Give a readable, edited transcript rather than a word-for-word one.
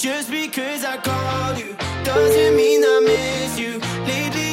Just because I called you doesn't mean I miss you. Lately